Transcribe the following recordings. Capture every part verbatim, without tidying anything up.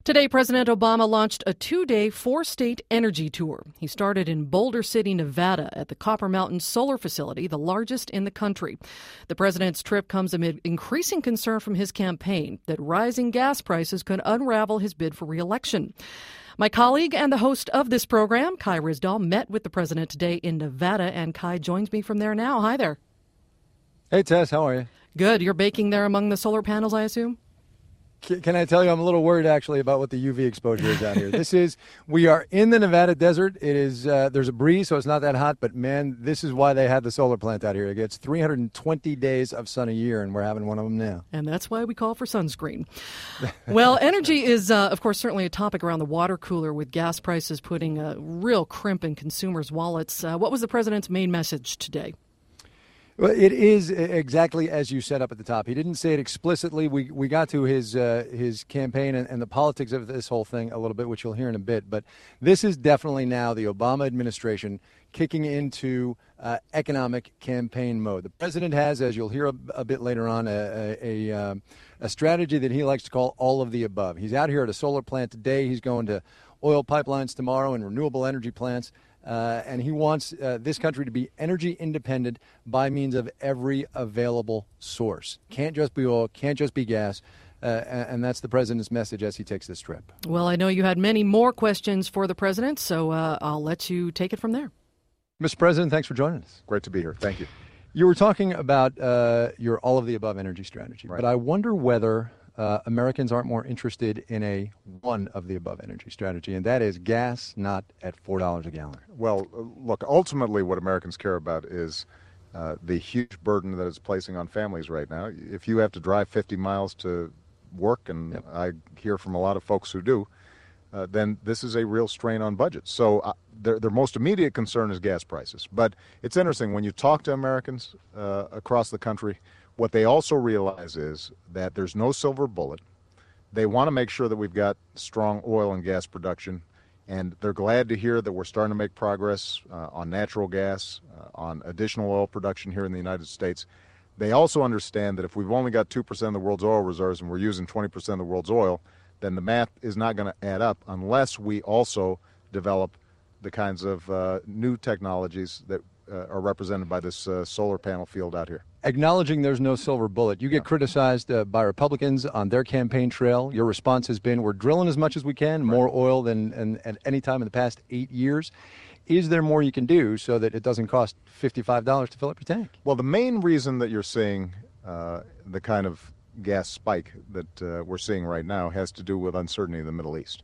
Today, President Obama launched a two-day, four-state energy tour. He started in Boulder City, Nevada, at the Copper Mountain Solar Facility, the largest in the country. The president's trip comes amid increasing concern from his campaign that rising gas prices could unravel his bid for re-election. My colleague and the host of this program, Kai Ryssdal, met with the president today in Nevada, and Kai joins me from there now. Hi there. Hey, Tess, how are you? Good. You're baking there among the solar panels, I assume? Can I tell you, I'm a little worried, actually, about what the U V exposure is out here. This is, we are in the Nevada desert. It is, uh, there's a breeze, so it's not that hot, but man, this is why they had the solar plant out here. It gets three hundred twenty days of sun a year, and we're having one of them now. And that's why we call for sunscreen. Well, energy is, uh, of course, certainly a topic around the water cooler, with gas prices putting a real crimp in consumers' wallets. Uh, what was the president's main message today? Well, it is exactly as you set up at the top. He didn't say it explicitly. We we got to his uh, his campaign and, and the politics of this whole thing a little bit, which you'll hear in a bit. But this is definitely now the Obama administration kicking into uh, economic campaign mode. The president has, as you'll hear a, a bit later on, a a, a, um, a strategy that he likes to call all of the above. He's out here at a solar plant today. He's going to oil pipelines tomorrow and renewable energy plants. Uh, and he wants uh, this country to be energy independent by means of every available source. Can't just be oil, can't just be gas. Uh, and that's the president's message as he takes this trip. Well, I know you had many more questions for the president, so uh, I'll let you take it from there. Mister President, thanks for joining us. Great to be here. Thank you. You were talking about uh, your all-of-the-above energy strategy, right. But I wonder whether uh, Americans aren't more interested in a one-of-the-above energy strategy, and that is gas not at four dollars a gallon. Well, look, ultimately what Americans care about is uh, the huge burden that it's placing on families right now. If you have to drive fifty miles to work, and yep. I hear from a lot of folks who do, uh, then this is a real strain on budgets. So uh, their, their most immediate concern is gas prices. But it's interesting, when you talk to Americans uh, across the country, what they also realize is that there's no silver bullet. They want to make sure that we've got strong oil and gas production, and they're glad to hear that we're starting to make progress uh, on natural gas, uh, on additional oil production here in the United States. They also understand that if we've only got two percent of the world's oil reserves and we're using twenty percent of the world's oil, then the math is not going to add up unless we also develop the kinds of uh, new technologies that uh, are represented by this uh, solar panel field out here. Acknowledging there's no silver bullet, you get criticized uh, by Republicans on their campaign trail. Your response has been, we're drilling as much as we can, more oil than, than at any time in the past eight years. Is there more you can do so that it doesn't cost fifty-five dollars to fill up your tank? Well, the main reason that you're seeing uh, the kind of gas spike that uh, we're seeing right now has to do with uncertainty in the Middle East.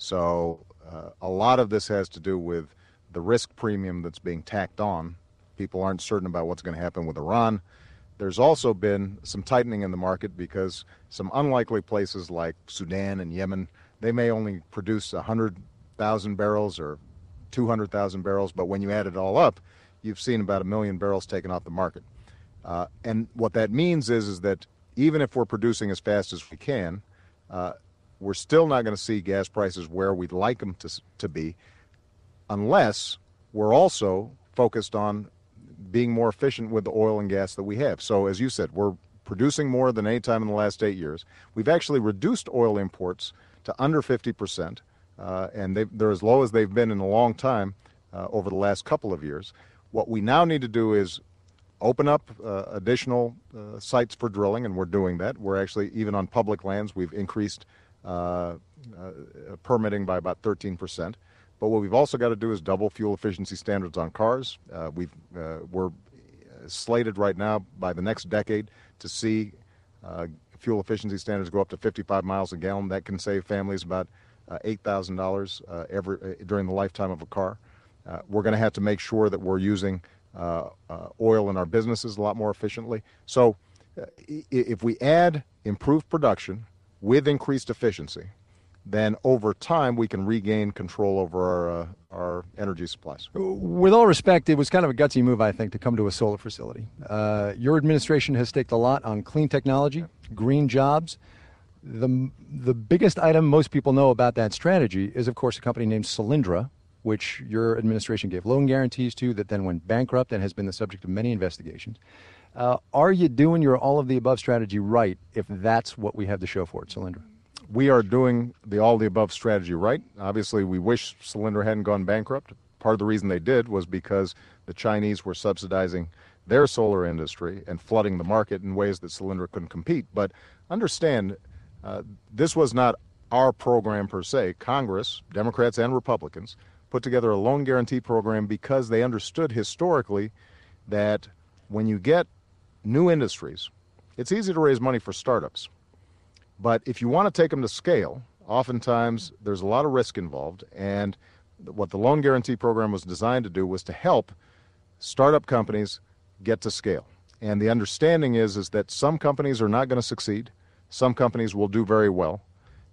So uh, a lot of this has to do with the risk premium that's being tacked on. People aren't certain about what's going to happen with Iran. There's also been some tightening in the market because some unlikely places like Sudan and Yemen, they may only produce one hundred thousand barrels or two hundred thousand barrels, but when you add it all up, you've seen about a million barrels taken off the market. Uh, and what that means is, is that even if we're producing as fast as we can, uh, we're still not going to see gas prices where we'd like them to, to be unless we're also focused on being more efficient with the oil and gas that we have. So as you said, we're producing more than any time in the last eight years. We've actually reduced oil imports to under fifty percent, uh, and they, they're as low as they've been in a long time uh, over the last couple of years. What we now need to do is open up uh, additional uh, sites for drilling, and we're doing that. We're actually, even on public lands, we've increased uh, uh, permitting by about thirteen percent. But what we've also got to do is double fuel efficiency standards on cars. Uh, we've, uh, we're slated right now by the next decade to see uh, fuel efficiency standards go up to fifty-five miles a gallon. That can save families about uh, eight thousand dollars uh, every uh, during the lifetime of a car. Uh, we're going to have to make sure that we're using uh, uh, oil in our businesses a lot more efficiently. So uh, if we add improved production with increased efficiency, then over time we can regain control over our uh, our energy supplies. With all respect, it was kind of a gutsy move, I think, to come to a solar facility. Uh, your administration has staked a lot on clean technology, green jobs. The, the biggest item most people know about that strategy is, of course, a company named Solyndra, which your administration gave loan guarantees to, that then went bankrupt and has been the subject of many investigations. Uh, are you doing your all-of-the-above strategy right if that's what we have to show for it, Solyndra? we are doing the all-the-above strategy right. Obviously, we wish Solyndra hadn't gone bankrupt. Part of the reason they did was because the Chinese were subsidizing their solar industry and flooding the market in ways that Solyndra couldn't compete. But understand, uh, this was not our program per se. Congress, Democrats and Republicans, put together a loan guarantee program because they understood historically that when you get new industries, it's easy to raise money for startups. But if you want to take them to scale, oftentimes there's a lot of risk involved, and what the loan guarantee program was designed to do was to help startup companies get to scale. And the understanding is, is that some companies are not going to succeed. Some companies will do very well.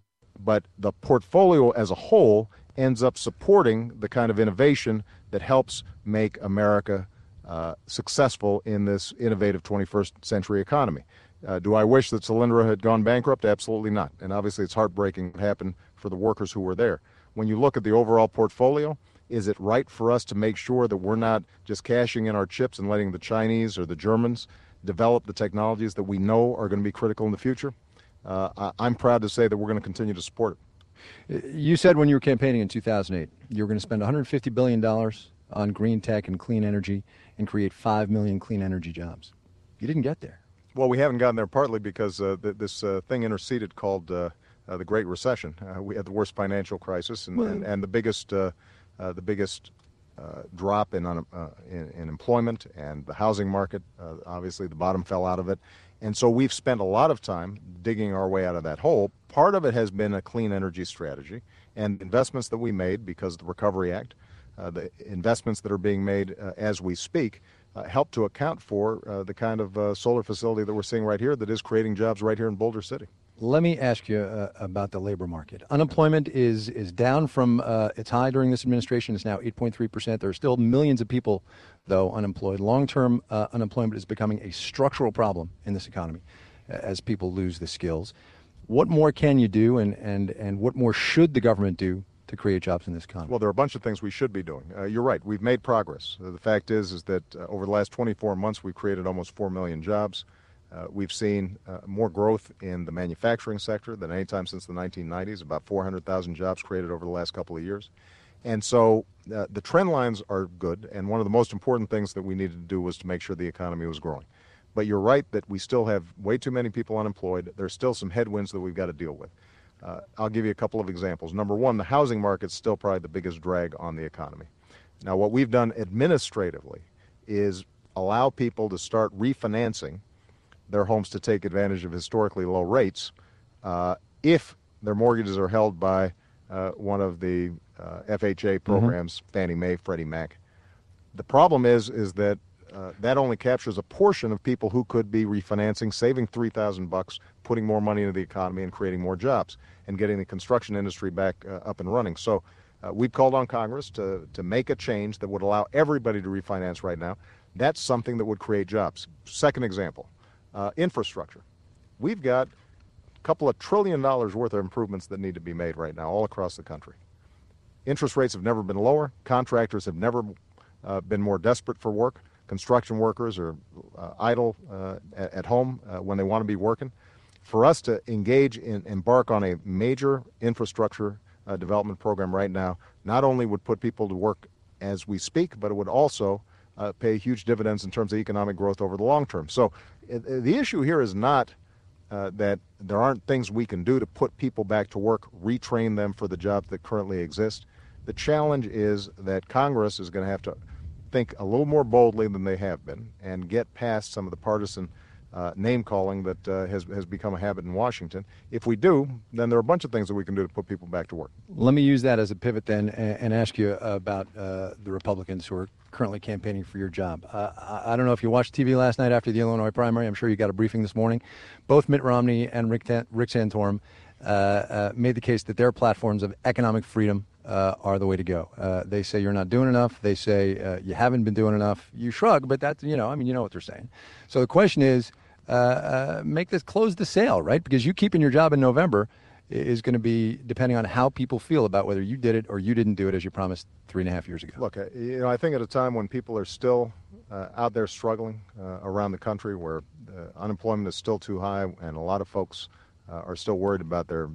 But the portfolio as a whole ends up supporting the kind of innovation that helps make America uh, successful in this innovative twenty-first century economy. Uh, do I wish that Solyndra had gone bankrupt? Absolutely not. And obviously it's heartbreaking what happened for the workers who were there. When you look at the overall portfolio, is it right for us to make sure that we're not just cashing in our chips and letting the Chinese or the Germans develop the technologies that we know are going to be critical in the future? Uh, I'm proud to say that we're going to continue to support it. You said when you were campaigning in two thousand eight, you were going to spend one hundred fifty billion dollars on green tech and clean energy and create five million clean energy jobs. You didn't get there. Well, we haven't gotten there partly because uh, th- this uh, thing interceded called uh, uh, the Great Recession. Uh, we had the worst financial crisis and, well, and, and the biggest uh, uh, the biggest uh, drop in, un- uh, in in employment and the housing market. Uh, obviously, the bottom fell out of it. And so we've spent a lot of time digging our way out of that hole. Part of it has been a clean energy strategy and investments that we made because of the Recovery Act, uh, the investments that are being made uh, as we speak, uh, help to account for uh, the kind of uh, solar facility that we're seeing right here that is creating jobs right here in Boulder City. Let me ask you uh, about the labor market. Unemployment is is down from uh, its high during this administration. It's now eight point three percent. There are still millions of people, though, unemployed. Long-term uh, unemployment is becoming a structural problem in this economy uh, as people lose the skills. What more can you do, and, and, and what more should the government do to create jobs in this economy? Well, there are a bunch of things we should be doing. Uh, you're right. We've made progress. Uh, the fact is, is that uh, over the last twenty-four months, we've created almost four million jobs. Uh, we've seen uh, more growth in the manufacturing sector than any time since the nineteen nineties, about four hundred thousand jobs created over the last couple of years. And so uh, the trend lines are good, and one of the most important things that we needed to do was to make sure the economy was growing. But you're right that we still have way too many people unemployed. There's still some headwinds that we've got to deal with. Uh, I'll give you a couple of examples. Number one, the housing market's still probably the biggest drag on the economy. Now, what we've done administratively is allow people to start refinancing their homes to take advantage of historically low rates uh, if their mortgages are held by uh, one of the uh, F H A programs, mm-hmm. Fannie Mae, Freddie Mac. The problem is is that uh, that only captures a portion of people who could be refinancing, saving three thousand bucks, putting more money into the economy and creating more jobs and getting the construction industry back uh, up and running. So uh, we've called on Congress to, to make a change that would allow everybody to refinance right now. That's something that would create jobs. Second example. Uh, infrastructure. We've got a couple of trillion dollars worth of improvements that need to be made right now all across the country. Interest rates have never been lower. Contractors have never uh, been more desperate for work. Construction workers are uh, idle uh, at, at home uh, when they want to be working. For us to engage and embark on a major infrastructure uh, development program right now not only would put people to work as we speak, but it would also uh, pay huge dividends in terms of economic growth over the long term. So the issue here is not uh, that there aren't things we can do to put people back to work, retrain them for the jobs that currently exist. The challenge is that Congress is going to have to think a little more boldly than they have been and get past some of the partisan uh, name-calling that uh, has, has become a habit in Washington. If we do, then there are a bunch of things that we can do to put people back to work. Let me use that as a pivot then and, and ask you about uh, the Republicans who are currently campaigning for your job. Uh, I, I don't know if you watched T V last night after the Illinois primary. I'm sure you got a briefing this morning. Both Mitt Romney and Rick, Tan- Rick Santorum uh, uh, made the case that their platforms of economic freedom uh, are the way to go. Uh, they say you're not doing enough. They say uh, you haven't been doing enough. You shrug, but that's, you know, I mean, you know what they're saying. So the question is, uh, uh, make this, close the sale, right? Because you keeping your job in November is going to be depending on how people feel about whether you did it or you didn't do it as you promised three and a half years ago. Look, you know, I think at a time when people are still uh, out there struggling uh, around the country, where uh, unemployment is still too high and a lot of folks uh, are still worried about their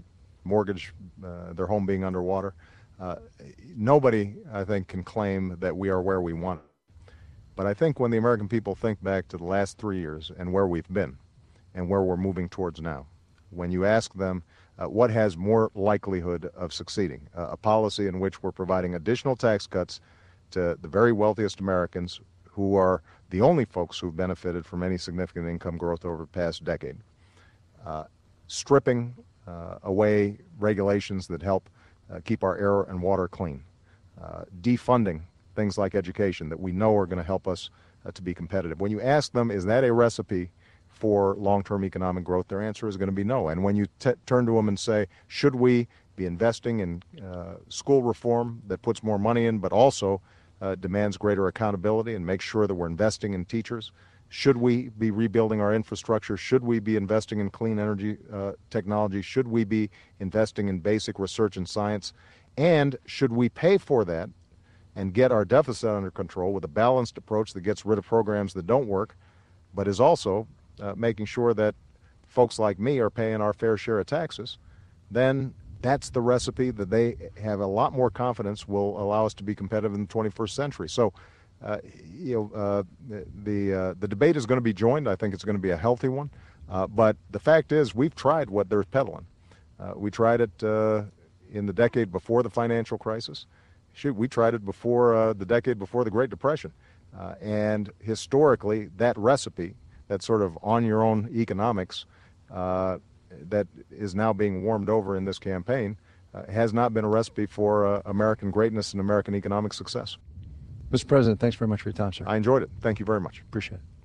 mortgage, uh, their home being underwater. Uh, nobody, I think, can claim that we are where we want. But I think when the American people think back to the last three years and where we've been and where we're moving towards now, when you ask them uh, what has more likelihood of succeeding, uh, a policy in which we're providing additional tax cuts to the very wealthiest Americans who are the only folks who've benefited from any significant income growth over the past decade, uh, stripping uh, away regulations that help uh, keep our air and water clean, uh, defunding things like education that we know are going to help us uh, to be competitive. When you ask them, is that a recipe for long-term economic growth, their answer is going to be no. And when you t- turn to them and say, should we be investing in uh, school reform that puts more money in but also uh, demands greater accountability and makes sure that we're investing in teachers? Should we be rebuilding our infrastructure? Should we be investing in clean energy uh, technology? Should we be investing in basic research and science? And should we pay for that and get our deficit under control with a balanced approach that gets rid of programs that don't work, but is also uh, making sure that folks like me are paying our fair share of taxes? Then that's the recipe that they have a lot more confidence will allow us to be competitive in the twenty-first century. So, uh, you know, uh, the the, uh, the debate is going to be joined. I think it's going to be a healthy one. Uh, but the fact is, we've tried what they're peddling. Uh, we tried it uh, in the decade before the financial crisis. Shoot, we tried it before uh, the decade before the Great Depression. Uh, and historically, that recipe, that sort of on-your-own economics uh, that is now being warmed over in this campaign, uh, has not been a recipe for uh, American greatness and American economic success. Mister President, thanks very much for your time, sir. I enjoyed it. Thank you very much. Appreciate it.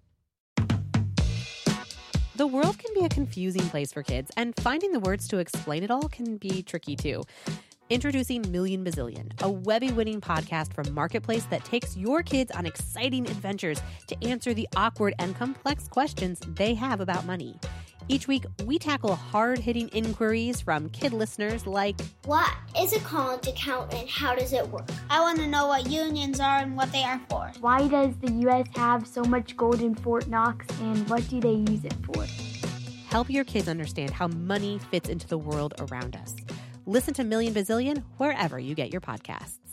The world can be a confusing place for kids, and finding the words to explain it all can be tricky too. Introducing Million Bazillion, a Webby-winning podcast from Marketplace that takes your kids on exciting adventures to answer the awkward and complex questions they have about money. Each week, we tackle hard-hitting inquiries from kid listeners like, what is a college account and how does it work? I want to know what unions are and what they are for. Why does the U S have so much gold in Fort Knox, and what do they use it for? Help your kids understand how money fits into the world around us. Listen to Million Bazillion wherever you get your podcasts.